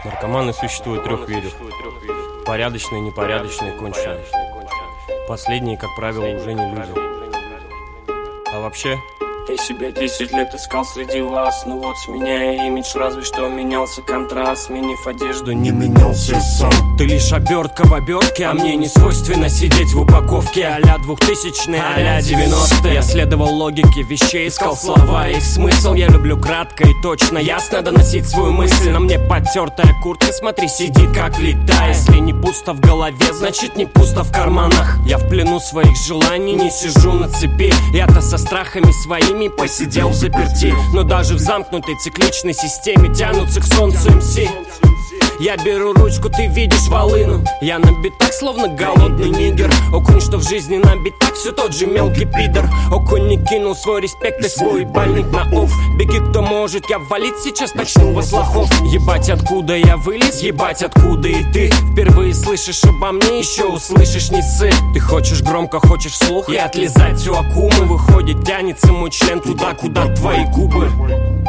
Наркоманы существуют трех видов: порядочные, непорядочные, конченые. Последние, как правило, уже не люди. А вообще, я себя 10 лет искал среди вас, но вот сменяя имидж, разве что менялся контраст. Сменив одежду, не менялся сам. Ты лишь обертка в обертке, а мне не свойственно сидеть в упаковке а-ля 2000-е, а-ля 90-е. Я следовал логике вещей, искал слова и их смысл. Я люблю кратко и точно, ясно доносить свою мысль. На мне потертая куртка, смотри, сидит как влита. Если не пусто в голове, значит не пусто в карманах. Я в плену своих желаний, не сижу на цепи. Я-то со страхами своими посидел в заперти. Но даже в замкнутой цикличной системе тянутся к солнцу МС. Я беру ручку, ты видишь волыну. Я на битах, словно голодный нигер. Окунь, что в жизни на битах, все тот же мелкий пидор. Окунь не кинул свой респект и свой бальник на офф. Беги, кто может, я валить сейчас начну во слухов. Ебать, откуда я вылез, ебать, откуда и ты. Впервые слышишь обо мне, еще услышишь не ссы. Ты хочешь громко, хочешь вслух и отлизать всю акуму. Выходит, тянется мой член туда, куда твои губы.